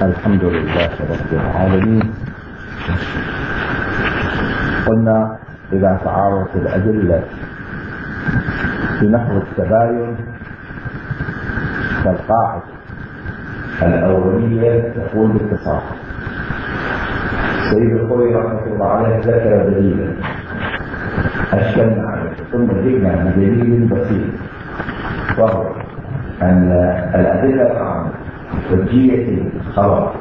الحمد لله رب العالمين. قلنا إذا تعارضت الأدلة في نحو التباين فالقاعدة الأولية تقول باتصال. سيد الخوي رحمة الله عليه ذكر دليلا أشكلنا عليه ثم جئنا بدليل بسيط، وهو أن الأدلة العامة حجية الخبر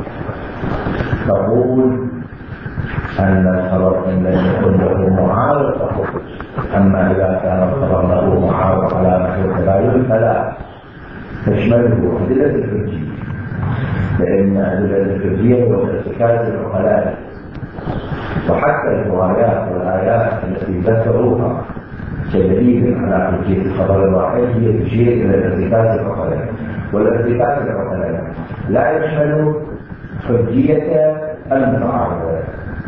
تقول أن الخبر إن لم يكن له معارض فهو حجة، أما إذا كان الخبر له معارض على نحو التباين فلا تشمله أدلة الحجية، لأن أدلة الحجية هو ارتكاز العقلاء، وحتى الروايات والآيات التي ذكروها كدليل على حجية الخبر الواحد هي تشير إلى ارتكاز العقلاء، والارتكاز العقلاء لا يشمل حجية المتعارضات.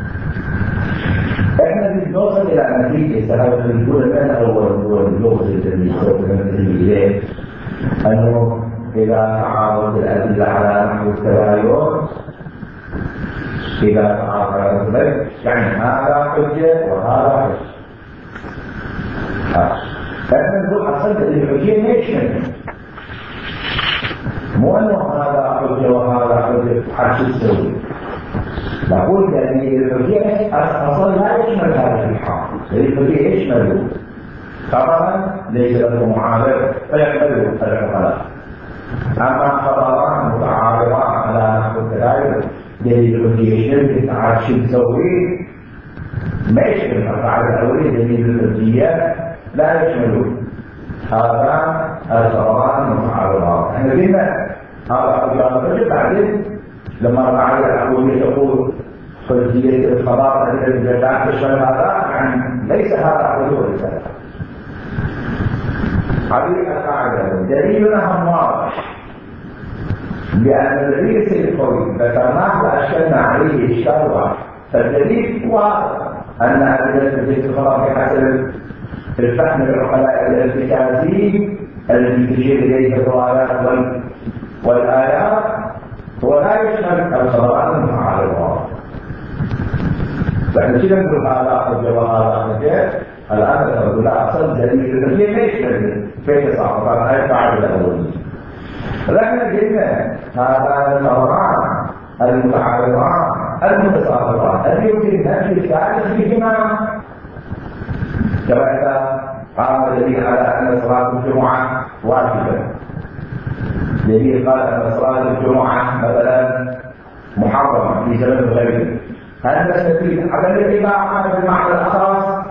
احنا بنوصل الى نتيجه سهله بنقول من اول اللغز الذي سوف ننتهي اليه انه اذا تعارض الادله على نحو التباين، اذا تعارض يعني هذا حجه وهذا حجه. احنا نقول اصلا الحجيه ليش مو انه هذا حجه وهذا حجه حد تسوي. نقول يعني الحجيه اصلا لا يشمل هذا الحق، الحجيه يشمل خبرا ليس له معارض فيقبله العقلاء، اما خبران متعارضان على نحو التباين دليل الحجيه يشمل تعال شو تسوي ما يشمل القاعده الاوليه دليل الحجيه لا يشمل هذا الخبران المتعارضان. احنا قلنا هذا الرجل بعدين لما القاعده الاوليه تقول حجيه الخبر الذي لا تشمل هذا، يعني ليس هذا حضور الرساله. هذه القاعده دليلنا واضح، لان الدليل القوي ذكرناه واشكلنا عليه اشكال واحد، فالدليل واضح ان ادله الخبر بحسب الفهم العقلاء الارتكازي الذي تشير اليه الروايات والايات هو لا يشمل الخبرات المتعارضات. فاحنا كده نقول هذا حجه وهذا حجه. الان نقول لا اصل دليل الحجيه ليش في تصاحب هاي القاعده الاوليه. لكن قلنا هذا الخبران المتعارضان المتصادران الذي يمكن نفي الثالث فيهما، كما إذا قال الدليل على أن صلاة الجمعة واجبة، الدليل قال أن صلاة الجمعة مثلا محرمة في زمن غيره، هل نستفيد عدم الإباحة بالمعنى الأخص؟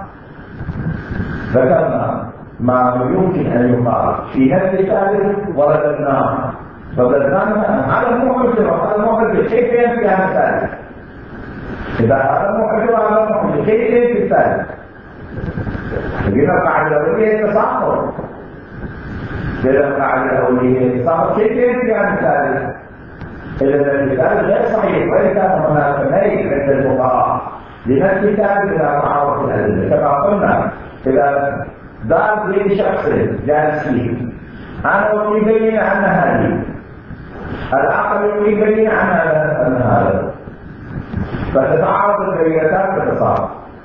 ذكرنا ما يمكن أن يقال في نفس الثالث ورددناه هذا المحجر وهذا المحجر كيف ينفي عن الثالث؟ إذا هذا المحجر وهذا المحجر كيف ينفي الثالث؟ لكن القاعدة الأولية تصاحب، إذا القاعدة الأولية تصاحب كيف ينفي عن الثالث؟ إذا الثالث غير صحيح، وإن كان هناك ميل عند الفقهاء لنفس الثالث إذا تعارضت الأدلة. كما قلنا إذا دار بين شخص جالس فيه أنا يبين أن هذه الآخر يبين أن هذا، فتتعارض البينتان تتصاحب.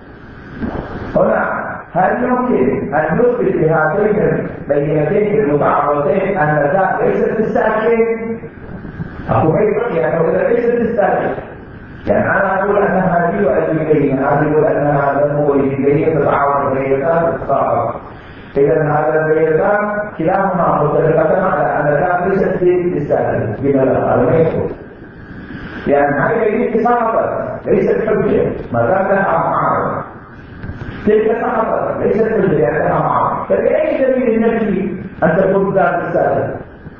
هنا هل يمكن أن نثبت بهاتين البينتين المتعارضتين أن ذات ليست تستأكد؟ أقول يعني إذا ليست تستأكد، يعني أنا أقول أن هذه وأجيبين، هذه يقول أن هذا هو يجيبين تتعارض البينتان تتصاحب. إذا هذا البينتان كلاهما متفقان على أن ذات ليست تستأكد بما لا يكون، يعني هذه تصاحبت ليست حجة ما دام لها معارض، تلك صحبة ليست حجة لأنها معارض، فبأي دليل النفي أن تكون ذات السادة؟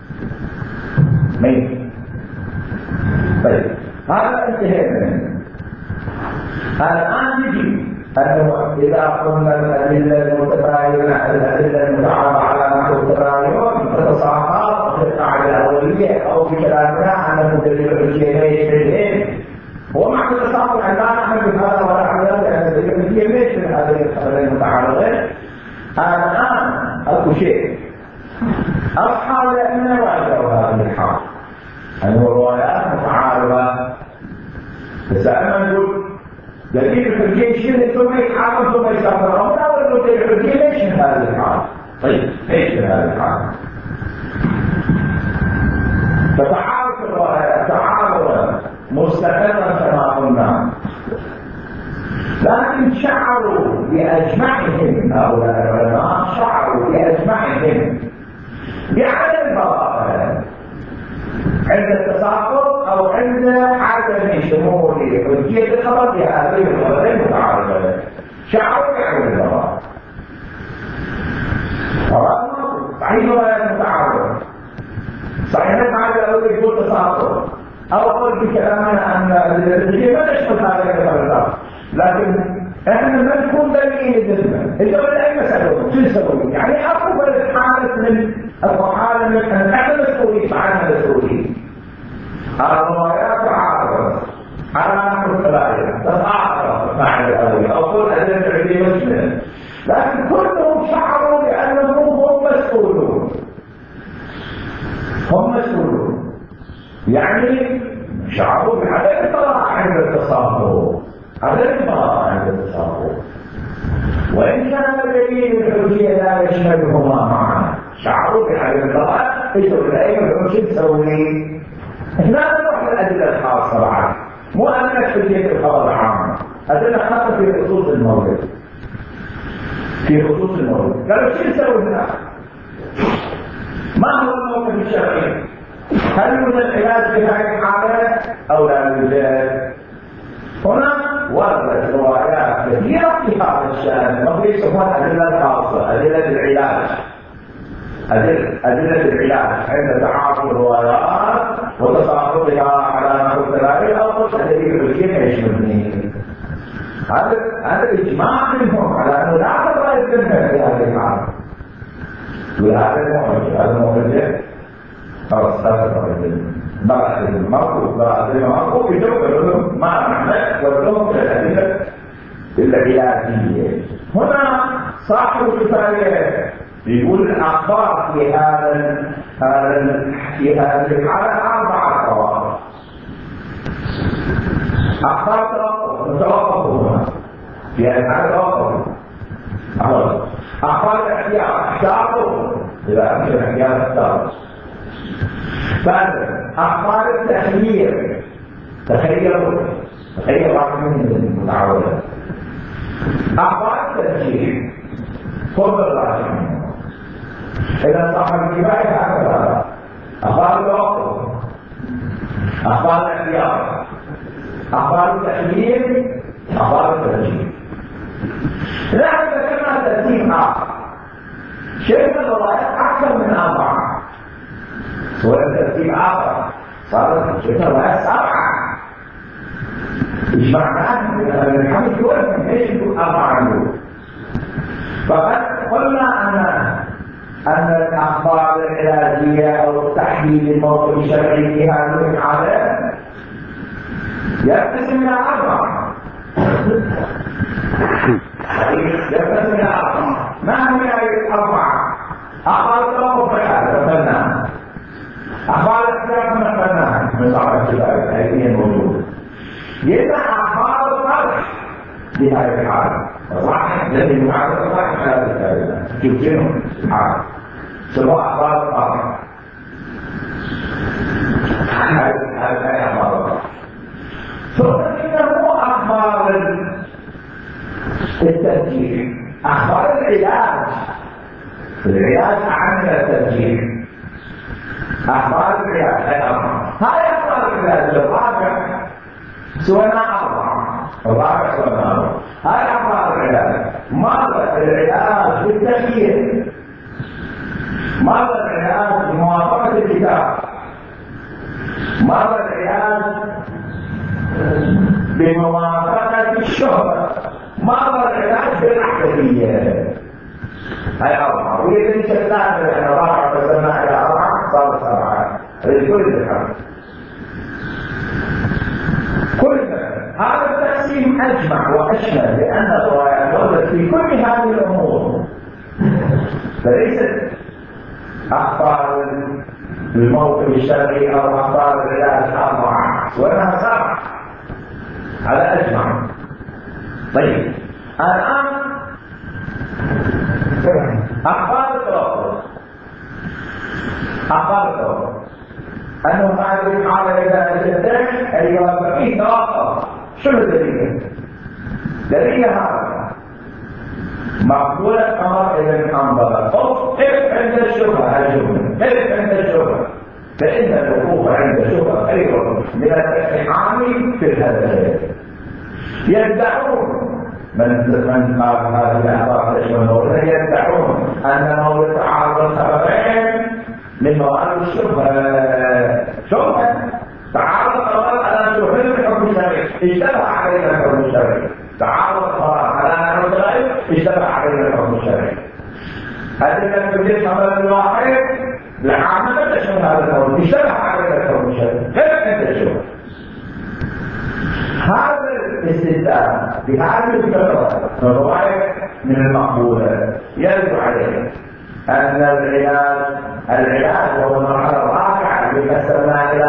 مين؟ طيب هذا انتهينا منه. الآن نجي أنه إذا قلنا الأدلة المتباينة الأدلة المتعارضة على نحو التباين تتصاحب في القاعدة الأولية أو في كلامنا أنه دليل الحجية ليس شيئين، هو معنى التصاحب أن لا نعمل بهذا ولا نعمل لأن دليل الحجية ليس من هذه الخبرين المتعارضين. الآن أكو شيء أصحاب الأئمة وأجروا هذه الحال أن الروايات متعارضة دليل الحجية يشيل ثم يتحاكم ثم يسافر من أول دليل الحجية ليش من هذه الحالة؟ طيب ليش من هذه الحالة؟ فتحاول الروايات تعارضا مستقرا كما قلنا، لكن شعروا بأجمعهم هؤلاء العلماء، شعروا بأجمعهم بعدم البراءة عند التساقط أو عند عدم شمول حجية الخبر بهذه الخبرين المتعارضة، شعروا بعدم البراءة. صحيح روايات متعارضة، صحيح نفعل أقول يقول تساقط أو أقول بكلامنا أن الحجية ما تشمل هذا الخبر، لكن احنا ما نكون دليل ذمه الا ولا اي مساله شو نسوي؟ يعني افضل حاله من الحاله من ان احنا مسؤولين عنها مسؤولين. الروايات تعارضت على نحو الثلاثه تتعارض مع الاولى او كل ادله علميه مسلمه، لكن كلهم شعروا بانهم هم مسؤولون. هم مسؤولون يعني شعروا بعدم الطلاق عند التصرف، عدم البراءة عند التصرف، وإن كان دليل الحجية لا يشملهما معا، شعروا بعدم البراءة يقول الأئمة شو تسوي؟ لا نروح للأدلة الخاصة بعد، مو أن حجية الخبر عامة، أدلة خاصة في خصوص المورد. في خصوص المورد، قالوا شو نسوي هنا؟ ما هو الموقف الشرعي؟ هل يوجد علاج في هذه الحالة أو لا يوجد؟ هنا وردت روايات كثيرة في هذا الشأن، وفي يسمونها أدلة خاصة، أدلة العلاج، أدلة العلاج عند تعارض الروايات وتساقطها على نحو الثلاثة أو دليل الحجية يشملني. هذا الإجماع منهم على أنه لا تقرأ الذمة في هذه الحالة. هذا الموجه خلاص هذا الذمة. بعد المرض يجب ما نحن واللهم الأدلة العلاجية. هنا صاحب الكفاية يقول الأخبار في هذه الحالة 4 قواعد. أخبار توقفوا هنا في هذه الحالة توقفوا. أخبار الاحتياط احتاطوا إذا أمكن الاحتياط احتاطوا. بعد أخبار التخيير تخيروا بعض من المتعودة. أخبار التسجيل فرض الراجع إذا صاحب الكفاية هكذا. أخبار الوقت، أخبار الاحتياط، أخبار التخيير، أخبار التسجيل. نحن ذكرنا ترتيب آخر، شركة الروايات أكثر من 4 سواء ترتيب آخر صارت شركة الروايات 7. إيش معناه؟ الحمد يقول إيش يقول 4 نقول. فقد قلنا أن الأخبار العلاجية أو التحليل الموضوع الشرعي في هذه الحالة يقسم إلى 4. يقسم إلى 4. ما هي هذه 4؟ أخبار التوقف مثلنا، أخبار الاحتياط مثلنا من صاحب الكفاية هذه الموجودة. يبقى أخبار الطرح بهذه الحالة صح؟ لأن المعارضة صح هذه الكلمة تمكنهم الحالة سواء أخبار الطرح هذه أخبار الطرح. ثم إنه أخبار التسجيل، أخبار العلاج عن التسجيل، أخبار العلاج هاي أخبار العلاج الرابع سواء 4 الرابع سواء 4. هاي أخبار العلاج. ماذا العلاج بالتغيير؟ ماذا العلاج بموافقة الكتاب؟ ماذا العلاج بموافقة الشهرة؟ ماذا العلاج بالأحدثية؟ هاي 4. وإذا انشأنا من 4 فسمنا إلى 4 صار 7. هذه كل الحال. كل هذا التقسيم أجمع وأشمل لأن الروايات وردت في كل هذه الأمور، فليست أخبار الموقف الشرعي أو أخبار العلاج 4 وإنها 7 على أجمع. طيب الآن أخبار التوقف أنه هذه الحالة إذا تنتهي أيها فيه توقف. شنو الدليل؟ دليل هذا مقبولة أمر ابن حنبل قف عند الشبهة الجملة قف عند الشبهة، فإن الوقوف عند الشبهة خير من الاقتحام في الهدف. يدعون من قال هذه الأخبار تشمل يدعون أن مولد تعارض سببين من موارد الشبهة. تعارض القرار على شبهة الحكم الشرعي اشتبه علينا الحكم الشرعي، تعارض القرار على الحكم الشرعي اشتبه علينا الحكم الشرعي. أدلة تبديل حمل الواحد لعامة تشمل هذا الحكم اشتبه علينا الحكم الشرعي غير عند الشبهة. هذا الاستدلال بهذه الفترة الرواية من المقبولة يرد عليه أن العلاج هو المرحلة الرابعة اللي قسمنا إلى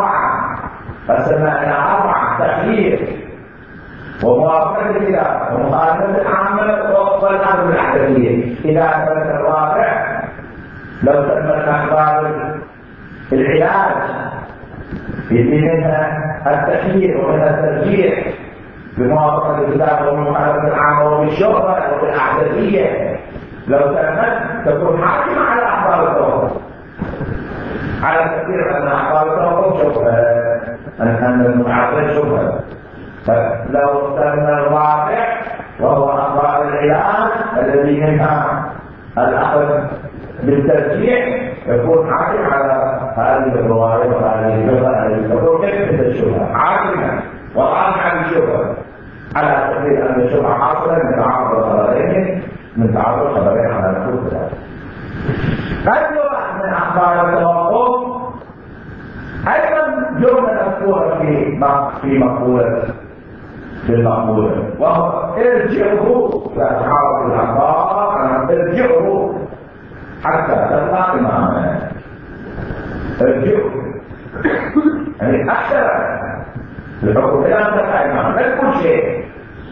أربعة تخيير وموافقة الكتاب ومخالفة العامة والأمر الأحدثية. إذا كانت الرابع لو تمت أخبار العلاج يجي منها التخيير ومنها الترجيح بموافقة الكتاب ومخالفة العامة وبالشهرة وبالأحدثية، لو تمت تكون حاكمة على أخبار التوقف، على تفسير أن أخبار التوقف شبهة، أن المعارضين شبهة. فلو استثنى الواقع وهو أخبار العلاج الذي منها الأخذ بالترجيح يكون حاكم على هذه الرواية وهذه الشبهة التي تكون كيف الشبهة حاكمة وراجعة الشبهة على تفسير أن الشبهة حاصلة من تعرض خبرين على الكتب. قد يوضح من أخبار التوقف أيضا جملة مذكورة في المقولة وهو ارجعوا لأصحاب الأخبار، ارجعوا حتى تلقى إمامنا. ارجعوا يعني أكثر الحكم إلى أن تلقى إمامنا لا كل شيء.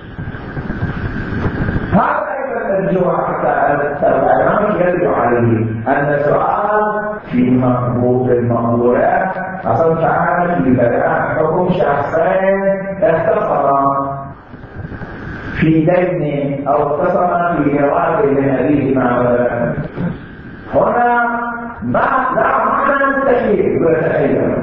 هذا أيضا الرجوع حتى تلقى إمامنا يرجع عليه أن سؤال في المقبولات أصلا تعالى في بدأ حكم شخصين اختصرا في دين أو اختصرا في ميراث من أبيهما مثلا. هنا لا معنى التخيير ولا تخيير،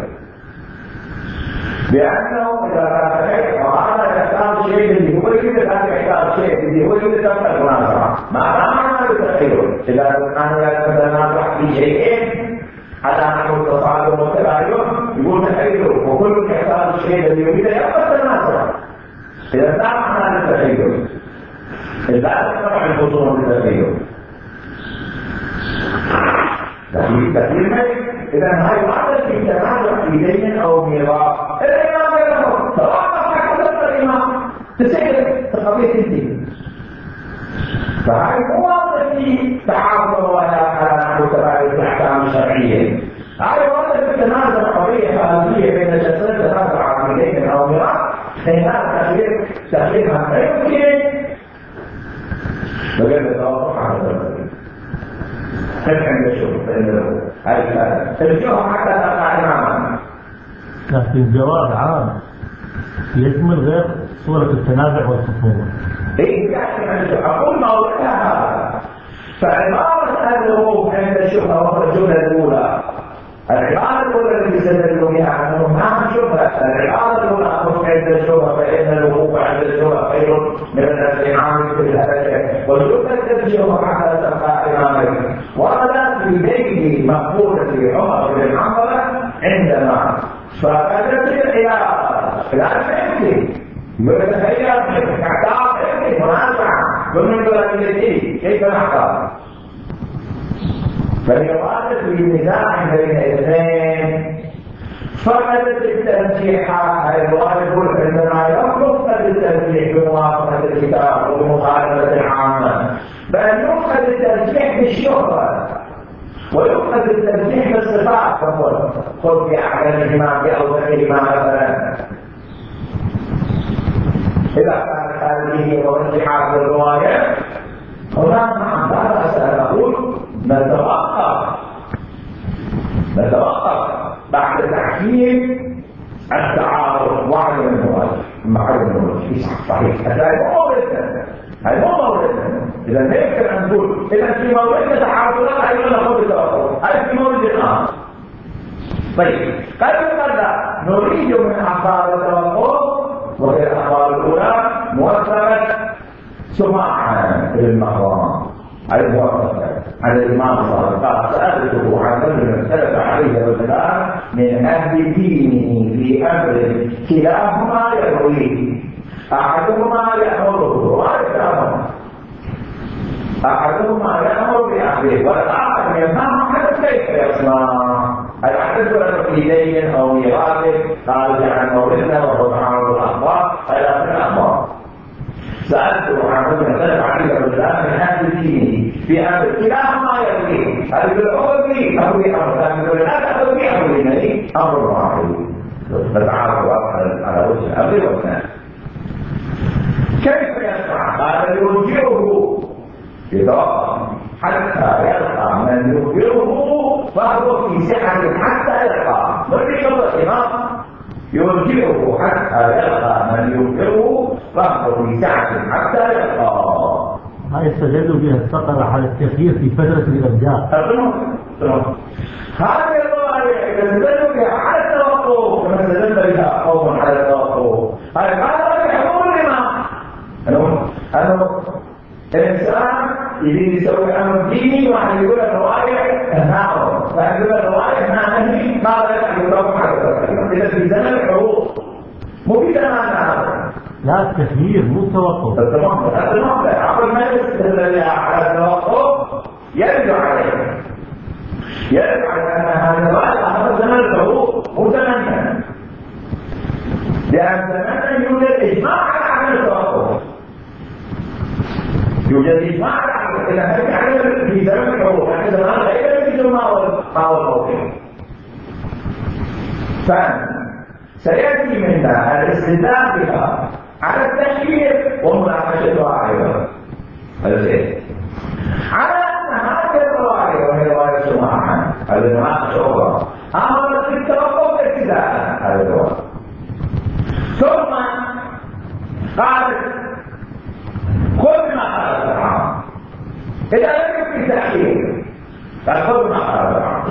لأنه إذا كان تخيير وهذا يحتاج شيء اللي هو يحتاج شيء اللي هو تفتح المناظرة، ما معنى التخيير؟ إذا كان يتنازع في شيئين على نحو التصادم والتباين يقول تخيله وكل يحتاج الشيء الذي يريد يبقى التنازع. إذا لا معنى للتخيل، إذا تستطيع الخصوم بالتخيل تخيل ميت. إذا هاي وعدت في تنازع في دين أو ميراث الإمام يقول توقف حكمت الإمام تسير تقضية الدين. فهذه مواضع في تعارض الروايات على نحو تباين الأحكام الشرعية. هذه مواضع في تنازع قضية فردية بين شخصين تنازع في دين أو ميراث، هذا تخليفها ما يمكن بقى توقف على ذلك. كيف عند الشغل فإنه الشغل حتى تقع إماما، لكن جواب عام يشمل غير صورة التنازع والخصومة. إيه يعني أقول موضوعها هذا. فعبارة الوقوف عند الشبهة وهو الجملة الأولى، العبارة الأولى التي استدلوا بها أنه ما شبهة، العبارة الأولى أخذ عند الشبهة فإن الوقوف عند الشبهة خير من الاستعانة في الهدف، والجملة الشبهة حتى تبقى إمامك. وهذا في بيت مقبولة في عمر بن حنبل عندما فقدت الخلاف يمكن ويتخيل اعتراف يمكن منازعة ومن بلدية كيف نحكم. فالإرادة في النزاع بين الاثنين فقدت الترجيح. الواجب يقول عندما يطلب الترجيح بموافقة الكتاب وبمخالفة العامة، بل يؤخذ الترجيح بالشهرة ويؤخذ الترجيح بالصفات، فقل خذ بأحسنهما بأوسطهما مثلا. إذا كانت هذه إسناده والاتحاد بالرواية هناك نعم لا بأس أن نقول نتوقف بعد تحكيم التعارض وعدم الرواية مع عدم الرواية صحيح هذا مو موردنا إذا ما يمكن أن نقول إذا في موردنا تعارضات أيضا نقول بالتوقف هذا في مورد آخر. طيب قد نريد من أخبار التوقف وهي الأخبار الأولى موثقة سماعا للمحرم الموثقة على الإمام الصادق قال سألته عن رجل اختلف عليه رجلان من أهل دينه في أمر كلاهما يرويه أحدهما يأمره ويكرهه أحدهما يأمر بأمره والآخر يمنعه حتى كيف يصنع هل أحدث في دين أو ميراث قال عن مورثنا وهو تعارض الأخبار خلاف الأخبار. سألته عن رجل اختلف عليه رجلان من أهل دينه في أمر كلاهما يرويه هل بالأمر لي أو بأمر ثاني لا تأخذ بأمر لي أمر واحد فتعارض على وجه الأمر والثاني. كيف يصنع؟ قال يرجعه يتوقف حتى يلقى من يخبره فهو في سحة حتى يلقى مرجع الإمام يرجعه حتى يلقى من يخبره فهو في سحة حتى يلقى. هذا يستدل بها الفقرة على التخيير في فترة الإرجاع. هذه الرواية يستدل بها على التوقف كما استدل بها قوم على التوقف. هذا قال يحكم الإمام أنه الإنسان يريد يسوي أمر ديني واحد يقول الرواية نعم واحد يقول الرواية نعم ماذا يحكم حتى إذا في زمن الحروب مو في زمن هذا لا التخيير مو التوقف. التوقف عقل ما يستدل على التوقف يرجع عليه أن هذا الرواية هذا زمن الحروب مو زمننا لأن زمننا يوجد إجماع على عدم التوقف يوجد إجماع إلى هذا في زمن الحروب يعني زمان غير في ما هو الموقف. سيأتي منا الاستدلال بها على التشكيل ومناقشتها أيضا على أن هذه الرواية وهي رواية سماعا المناقشة أخرى أمرت بالتوقف ابتداء هذه الرواية ثم قالت خذ ما قال العام إذا لم يمكن تأخير فخذ ما قال العام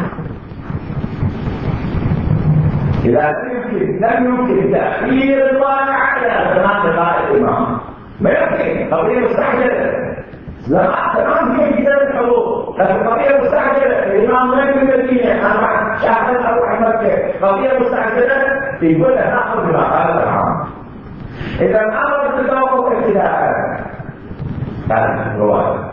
إذا لم يمكن تأخير الواقع على زمان لقاء الإمام ما يمكن قضية مستعجلة زمان هي في زمن الحروب لكن قضية مستعجلة الإمام ما يمكن المدينة أنا شاهد أروح مكة قضية مستعجلة يقول له نأخذ ما قال العام. إذا أمر بالتوقف ابتداء هذه الرواية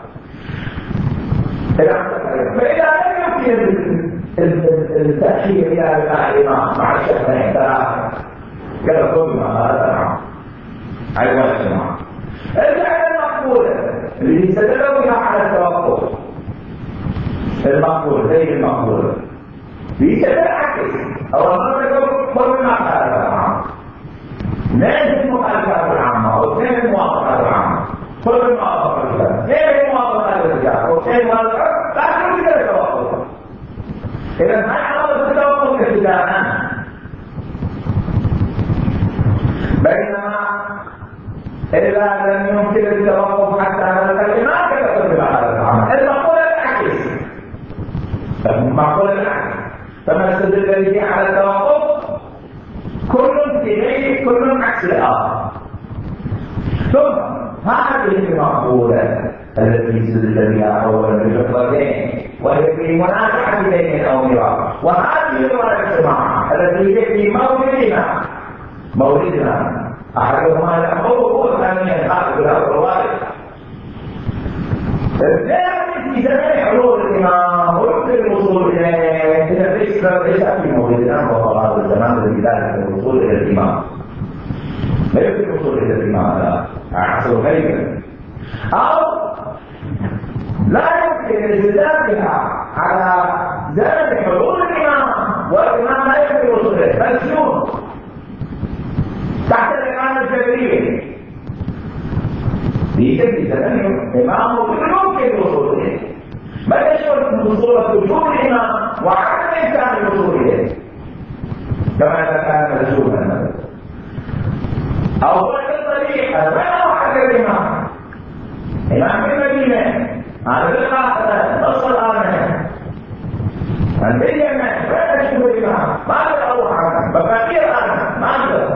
فإذا لم يمكن التأخير إلى لقاء الإمام مع الشهرين ثلاثة قال خذ ما هذا العام أيضا السماع الفعل المقبولة اللي يستدل بها على التوقف المقبول غير المقبول يستدل عكس أو أمر يقول خذ ما هذا العام ليس المخالفات العامة أو غير الموافقات العامة خذ الموافقات غير الموافقات الرجال وغير الموافقات لا تريد التوقف. إذا ما يعرض التوقف ابتداء بينما إذا لم يمكن التوقف حتى على الكلمات كتب بهذا العمل المقولة العكس المقولة العكس فما استدل به على التوقف كل إليه كل عكس الآخر. ثم هذه المقولة التي استدل بها أولا بفقرتين وهي في منازعة بين أو ميراث وهذه الرواية السماعة التي هي في مولدنا أحدهما يأمره والثاني ينقاد له الرواية الثاني في زمن حلول الإمام وفي الوصول إلى ليس في مولدنا وهو هذا الزمان الذي لا يمكن الوصول إلى الإمام لا يمكن الوصول إلى الإمام على عصر غيره أو لا يمكن الاستدلال بها على زمن حلول الإمام والإمام لا يمكن الوصول إليه بل شوف تحت الإمام الجبريل في زمن الإمام يمكن الوصول إليه. ما يشعر بصورة وجود الإمام وعدم إمكان الوصول إليه كما كان مجهولا أو ضرب الطريق أمام وحد الإمام إمام المدينة على القاعدة نص الآمنة البينة لا تشبه الإمام ما أقدر أروح عنه بفاكير أنا ما أقدر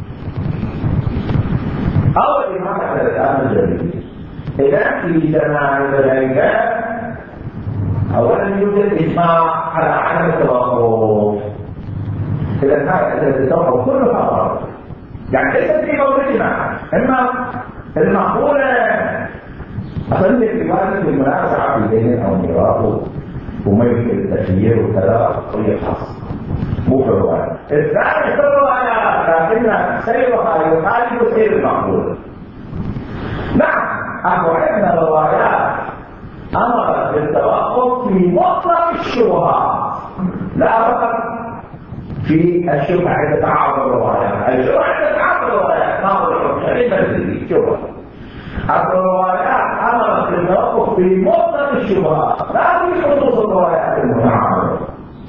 أول الإمام على الآن الجديد إذا في زمان ذلك أولا يوجد إجماع على عدم التوقف. إذا هذا التوقف كله خطر يعني ليس في موضوع إجماع إما المعقولة أصلا في وارد بالمنازعة في دين أو ميراث وما يمكن التغيير وكذا طريق خاص مو في الرواية. الثاني في الرواية لكن سيرها يخالف سير المعقول. نعم أخواننا الروايات أمر بالتوقف في مطلق الشبهات لا فقط في الشبهة عند تعارض الروايات. الشبهة عند تعارض الروايات ما هو الحكم شريف شبهة. الروايات أمر بالتوقف في مطلق الشبهات لا في خصوص الروايات المتعارضة.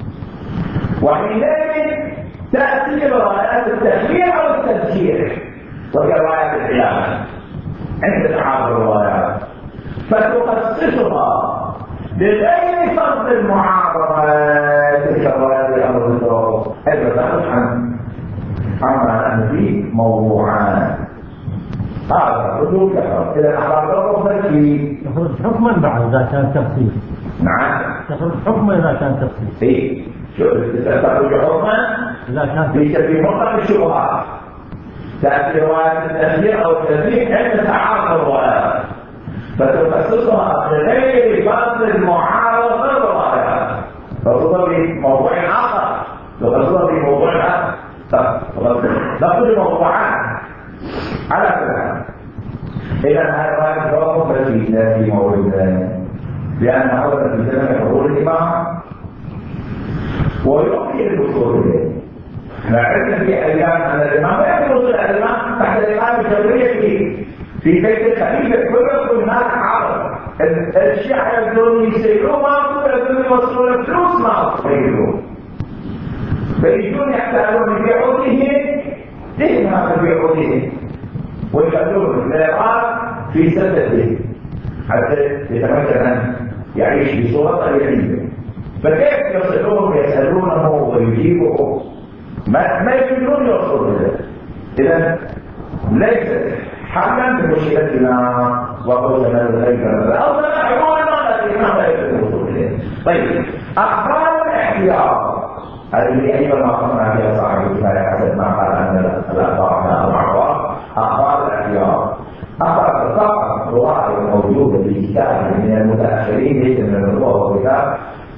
وحينئذ تأتي روايات التخيير أو التذكير وهي روايات الخلاف عند تعارض الروايات فتخصصها بغير فرض المعارضة. تلك الروايات الأمر بالتوقف هذا تخص عما نحن فيه موضوعان. هذا ردود كثرة. إذا أخبار الروايات يخرج حكما بعد إذا كان تفصيل. نعم يخرج حكما إذا كان تفصيل. إيه تخرج حكما إذا كان ليس في مطلق الشبهات. تأتي رواية التخيير أو التذكير عند تعارض الروايات فتخصصها بغير فرض المعارضة الروايات فتخصصها بموضوع آخر تخصصها بموضوع آخر نقول موضوعات على كل حال. إذا هذه الرواية التوقف في موضوع لأن أولا في زمن حضور الإمام ويمكن الوصول إليه. نعرف في أيام أن الإمام لا يمكن الوصول إلى الإمام تحت الإمام الشرعي في بيت الخليفة كل الناس عرض الشيعة يبدون يسيرون ما يبدون يوصلون الفلوس ما يسيرون فيجون يحتاجون بعودهم ذهنها بعودهم ويخلون الإيراد في سدده حتى يتمكن أن يعيش بصورة طبيعية. فكيف يصلون يسألونه ويجيبه ما يجبون يوصلون إليه. إذن ليس حقا بمشكلتنا وقلنا الغيبة أو نحن الإمام لا يجب الوصول إليه. طيب أخبار الاحتياط هذه أيضا ما قمنا فيها صاحب الكفاية حسب ما قال أن الأخبار الأعراض. أخبار الاحتياط أخبار فقط رواية موجودة في كتاب من المتأخرين ليس من الرواة والكتاب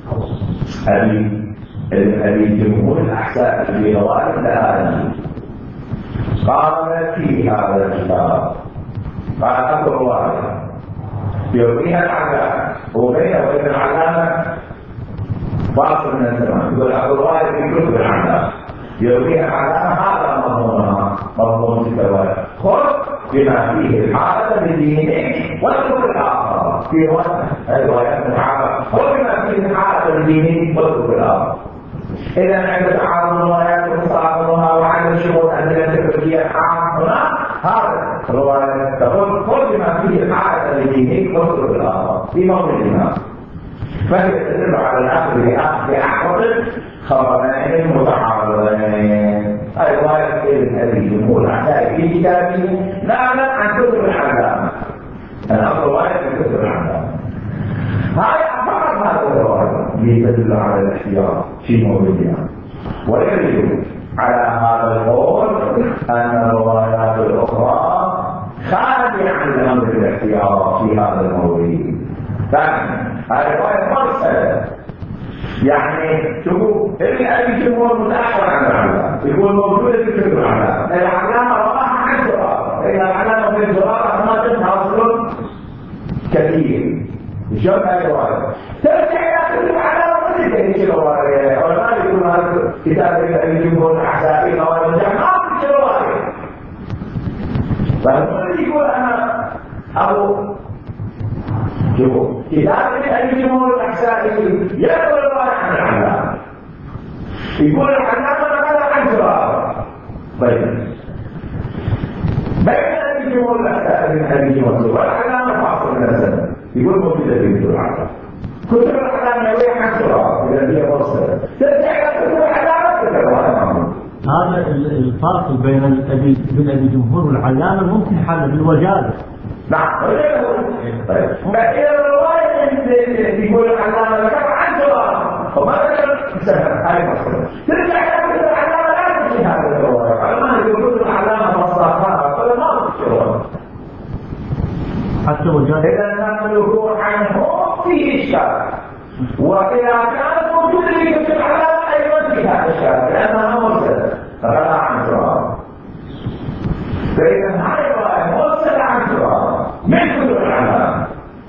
أبي جمهور الأحساء في رواية الآن قال في هذا الكتاب قال أكبر رواية يرويها العلامة وبينه وبين العلامة فاصل من الزمان. يقول أكبر رواية في كتب العلامة يرويها العلامة هذا مضمون في الرواية خذ بما فيه الحالة لدينه واترك الآخر في روايات متعارضة خذ بما فيه الحالة لدينه واترك الآخر. إذا عند تعارض الروايات وتصادمها وعند شهود أدلة الفقهية هنا هذا الرواية تقول خذ بما فيه الحالة لدينه واترك الآخر في موضعها. فهي تدل على الأخذ بأحوط خبرين متعارضين. الرواية ابن أبي جمهور الأحساء في كتابه نعلم عن كتب العلامة. الرواية في كتب العلامة هاي فقط هذا الرواية يدل على الاحتياط في موضوعها. ويجب على هذا القول أن الروايات الأخرى خارجة عن الأمر بالاحتياط في هذا الموضوع. ثانيا الرواية مرسلة يعني تقول أبي جمهور متأخر عن العلامة يقول موجودة في كتب العلامة. العلامة رواها عن زرارة إذا العلامة من زرارة ما تنحصر كثير شوف هذه الرواية ترجع إلى كتب العلامة مثل هذه الرواية ولا يكون هذا كتاب أبي جمهور الأحساء رواية ما في رواية. فالمؤمن يقول أنا أو كتاب الجمهور الأحسائي يقول الرواية عن العلامة، يقول العلامة نقل عن زرارة. طيب بين الجمهور الأحسائي من الجمهور والعلامة فاصل من الزمن، يقول موجودة في كتب العلامة. كتب العلامة يروي عن زرارة إذا هي مرسلة، ترجع كتب العلامة تتكلم. هذا الفاصل بين أبي جمهور والعلامة ممكن حل بالوجادة. نعم. طيب إذا الرواية يقول العلامة ذكر عن زرارة وما ذكر سنة هاي مسألة، ترجع كتب العلامة لا تجي هذا الرواية، علماء يقولون العلامة مصداقها فلا ما تذكرها حتى وجادة. إذا نقله عنه فيه إشكال، وإذا كانت موجودة في كتب العلامة أيضا في هذا الشيء لأنها مرسلة فلا عن زرارة. فإذا هاي الرواية مرسلة عن زرارة من كتب العلامة،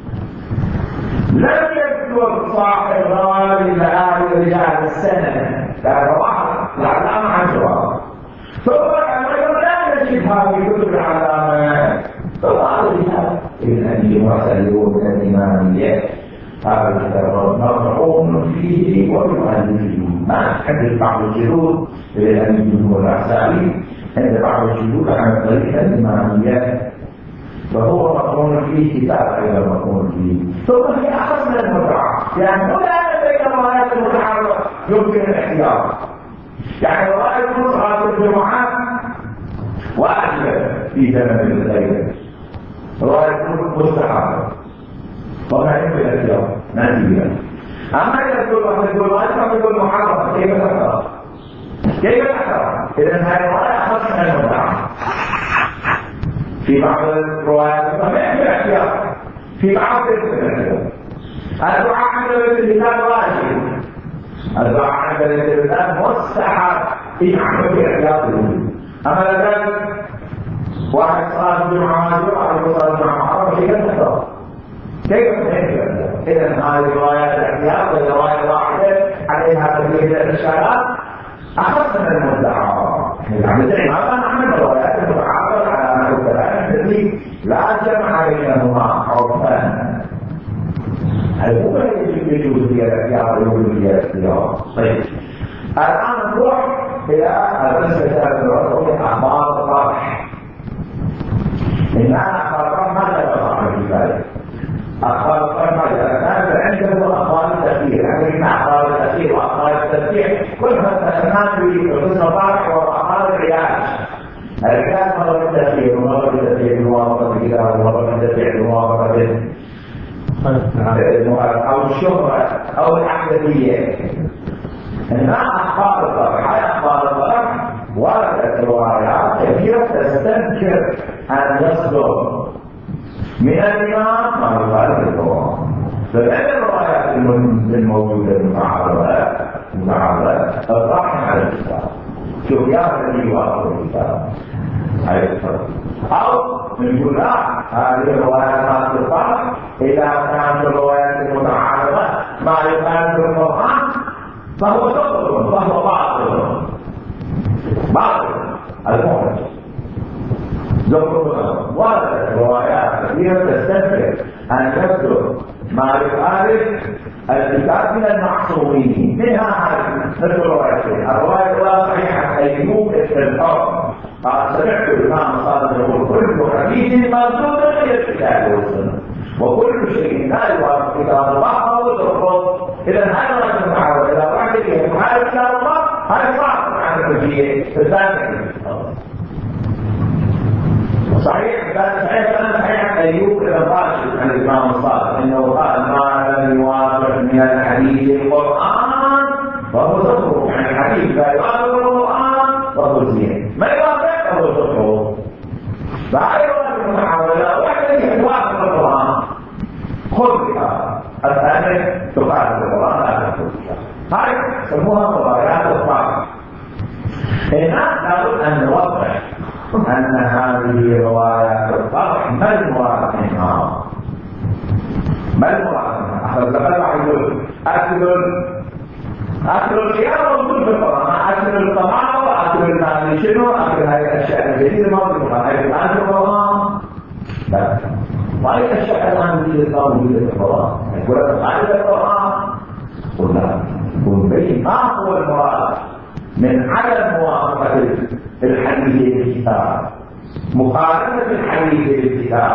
لم يذكر صاحب راوي لآل رجال السنة رواه العلامة عن زرارة، ثم لا نجد هذه كتب العلامة فقال الرجال ابن أبي مرسل من الإمامية هذا الكتاب مرحوم فيه ويؤلفه. ما تحدث بعض الجلود لأن الجمهور الأحسائي عند بعض الجلود عن طريق الإمامية، فهو مقرون فيه كتاب أيضا مقرون فيه. ثم في أخص من المتعة، يعني ولا بين الروايات المتعارضة يمكن الاحتياط، يعني رواية مصعب الجمعة وأجل في زمن الليل رواية مستحاضة وما يمكن الاحتياط نتيجة. أما يقول واحد يقول محرم كيف تحرم؟ كيف تحرم؟ إذا هذه الرواية أخص من المتعة. في بعض الروايات فما يمكن الاحتياط، في بعض الاحتياط. الدعاء عند الإنسان واجب، الدعاء عند الإنسان مستحب في عمل الاحتياط. أما لذلك واحد صلاة الجمعة واجب أو صلاة الجمعة محرم كيف تحرم؟ كيف تحرم؟ إذا هذه الروايات الاحتياط والرواية الواحدة عليها تبين الإشكالات أخص من المدعى. هذا نحن الروايات المتعارضة على نحو الكلام الذي لا جمع بينهما عرفان. الأولى يجوز فيها الاحتياط ويجوز فيها الاختيار. طيب الآن نروح إلى القسم الثالث والرابع أخبار الطرح. إن أخبار الطرح ماذا يصح في ذلك؟ أخبار الطرح ماذا؟ هذا عنده أخبار التأثير، يعني أخبار التأثير وأخبار التأثير كلها تسمى في قسم الطرح وأخبار العلاج. العلاج مرة بالتأثير ومرة بالتأثير بموافقة الكتاب ومرة بالتأثير بموافقة أو الشهرة أو الأحدثية. إنما أخبار الطرح، هاي أخبار الطرح وردت روايات كثيرة تستنكر أن يصدر من الإمام ما يخالف القرآن. فبين الروايات الموجودة المتعارضة الطرح على الكتاب، شوف يا الذي يوافق الكتاب عليه الصلاة، أو نقول لا هذه الروايات الطرح إذا كانت الروايات المتعارضة ما يخالف القرآن فهو كفر فهو باطل المعرض. وردت روايات كثيرة تستنكر أن يصدر ما يخالف الكتاب من المعصومين، منها الروايتين. الرواية الأولى صحيحة أيوب الحر قال سمعت الإمام صادق يقول كل حديث مردود إلى الكتاب والسنة وكل شيء لا يوافق كتاب الله فهو ترفض. إذا هذا ما تفعل إذا بعد يفعل كتاب الله هذا صعب عن الحجية الثانية. صحيح كان صحيح أيوب الراشد عن الإمام الصادق إنه قال ما لم يوافق من الحديث القرآن فهو تطرق، يعني الحديث لا يوافق القرآن فهو زين، ما يوافق فهو تطرق. فهذا يوافق المحاولة واحدة يوافق القرآن خذ بها، الثانية تخالف القرآن لا تخذ بها. هاي يسموها روايات الطرح. هنا لابد أن نوضح أن هذه روايات الطرح ما المراد منها؟ ما المراد منها؟ أخذ يقول أكل الخيار موجود في القرآن، أكل الطعام وأكل المال شنو؟ أكل هذه الأشياء الجديدة موجودة في القرآن. لا ما يتشكل عن وجود الله وجود القرآن يقول لك تعرف القرآن قل لا قل بين ما هو المراد من عدم موافقة الحديث للكتاب مخالفة الحديث للكتاب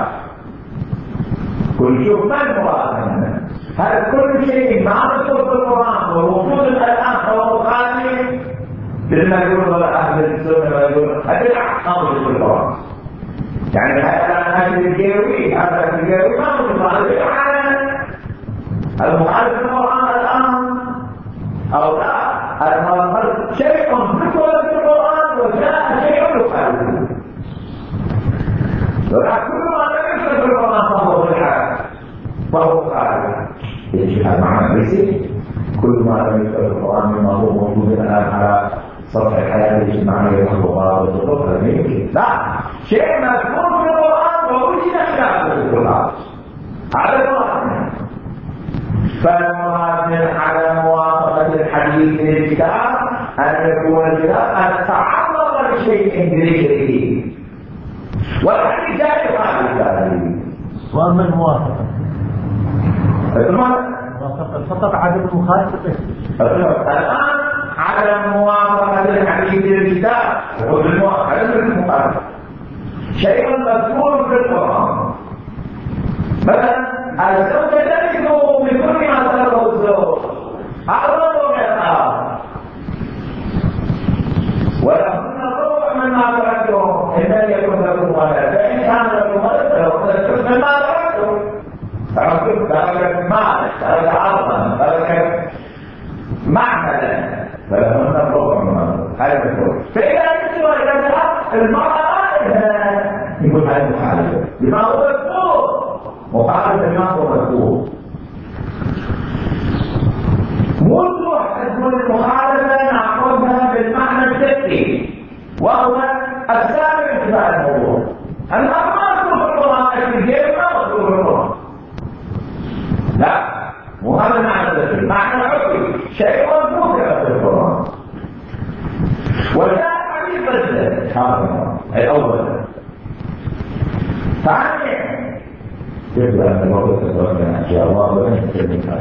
كل شوف ما المراد منه هل كل شيء ما مذكور في القرآن ووجود الآن هو مخالف لما يقول أهل السنة ويقول هذه الأحكام في القرآن يعني هذا الجيروي هذا الجيروي ما هو مخالف المخالف القرآن الآن أو لا المخالف شيء ذكر في القرآن وجاء شيء يخالفه كل ما لم يذكر في القرآن فهو بالحق فهو مخالف يجب هذا معنى بيسير كل ما لم يذكر في القرآن مما هو موجود الآن على سطح الحياة الاجتماعية والخبراء والظروف لا شيء مذكور في القرآن ووجد خلافه في القرآن هذا المراد فالمراد من عدم موافقة الحديث للكتاب أن يكون الكتاب أن تعرض لشيء ذكره والحديث لا يفعل ذلك. وأما الموافقة فقط عدم المخالفة الآن عدم موافقة الحديث للكتاب عدم المخالفة شيء مذكور في القرآن مثلا الزوج تجد بكل ما سلبه الزوج أعرض من الآخر ولكن الروح مما تركته إن لم يكن لكم ولد فإن كان لكم ولد فلو مما تركته تركت مالك ترك عرضا ترك معملا فلهن الروح مما هذا الروح فإذا كنتوا إذا المرأة يقول هذا مخالفة بما هو مذكور مخالفة بما هو مذكور موضوع المخالفة نأخذها بالمعنى الفقهي وهو السابق اتباع الموضوع الأمر ما مذكور في القرآن الكثير ما مذكور في القرآن لا وهذا معنى الفقهي معنى العقلي شيء مذكور في القرآن وجاء حديث بدل هذا الأول ثانيا يجب أن نقول إن شاء الله